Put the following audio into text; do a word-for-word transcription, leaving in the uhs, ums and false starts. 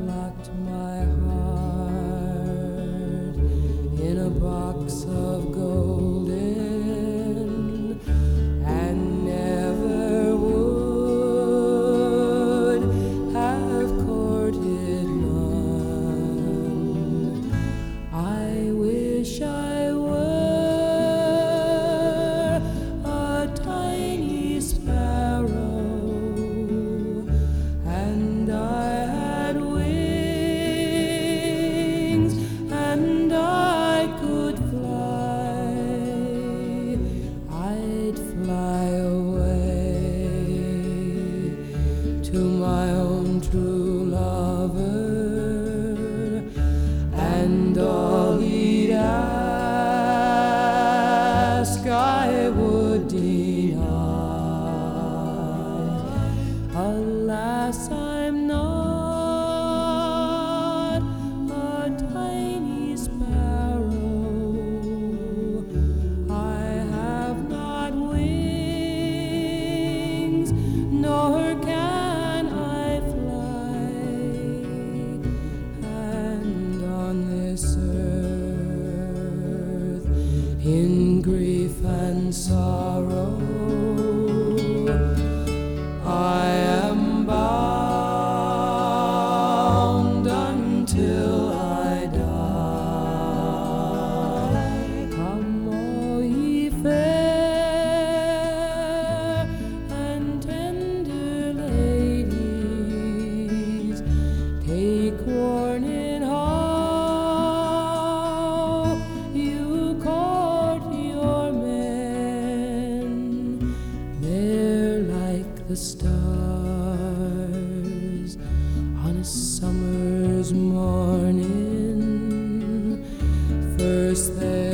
locked my heart in a box of golden and never would have courted none. I wish I were a tiny sparrow, and I had wings, and I could fly. I'd fly away to my own true lover, and all he'd ask I would deny. Alas, I'm not a tiny sparrow. I have not wings, nor can I fly. And on this earth, in grief and sorrow, I am bound until I die. Come, all ye fair and tender ladies, take warning how you court your men. They're like the stars on a summer's morning. First they